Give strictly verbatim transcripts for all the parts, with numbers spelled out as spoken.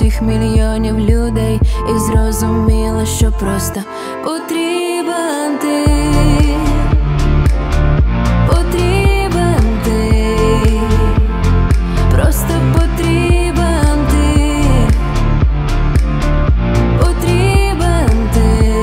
цих мільйонів людей і зрозуміла, що просто потрібен ти. Потрібен ти, просто потрібен ти. Потрібен ти.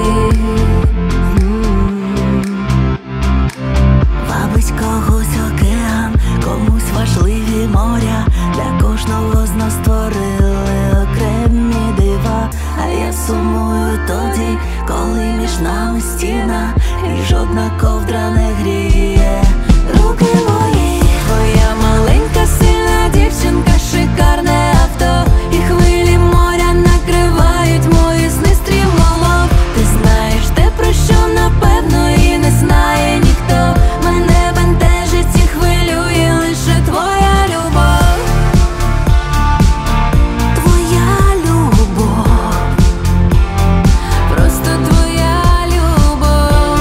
Вабить когось океан, комусь важливі моря. Для кожного з нас створили окремі дива. А я сумую тоді, коли між нами стіна і жодна ковдра не гріє руки мої. Твоя маленька сильна дівчинка, шикарне авто, і хвилі моря накривають мої сни стрімголов. Ти знаєш те, про що напевно і не знає ніхто. Мене бентежить і хвилює лише твоя любов. Твоя любов, Просто твоя любов.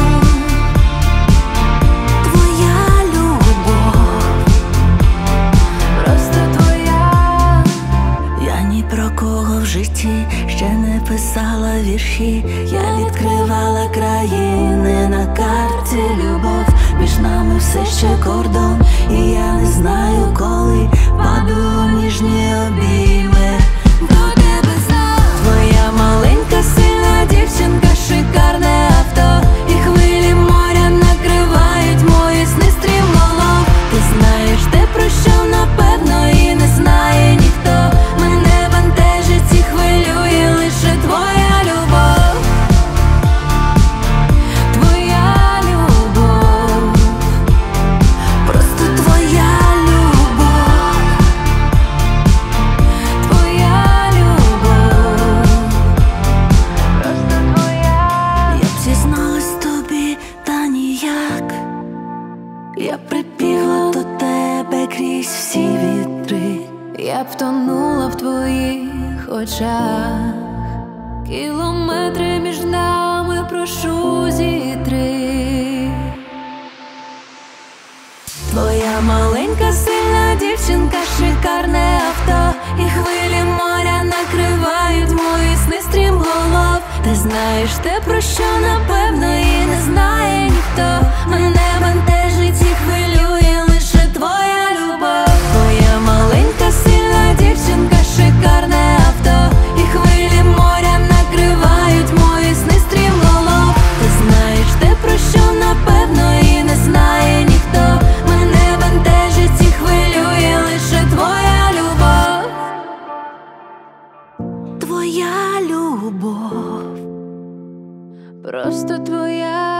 твоя любов, Просто твоя. я ні про кого в житті ще не писала вірші. Я відкривала країни на карті любов. Між нами все ще кордон, і я не знаю, коли паду у ніжні обійми до тебе знов. Твоя маленька сильна дівчинка, шикарне авто, і хвилі моря накривають мої сни стрімголов. Ти знаєш те, про що напевно і не знає ніхто. Мене бентежить і хвилює лише твоя любов. Твоя любов. Просто твоя любов, Твоя любов. Просто твоя. я б зізналась тобі, та ніяк. Я прибігла до тебе крізь всі вітри. Я б тонула в твоїх очах. Кілометри між нами, прошу, зітри. Твоя маленька сильна дівчинка, шикарне авто, і хвилі моря накривають мої сни стрімголов. Ти знаєш те, про що напевно і не знає ніхто. Мене бентежить і хвилює лише твоя любов. Твоя маленька сильна дівчинка, шикарне авто, і хвилі моря накривають мої сни стрімголов. Ти знаєш те, про що напевно і не знає ніхто. Мене бентежить і хвилює лише твоя любов. Твоя любов, Просто твоя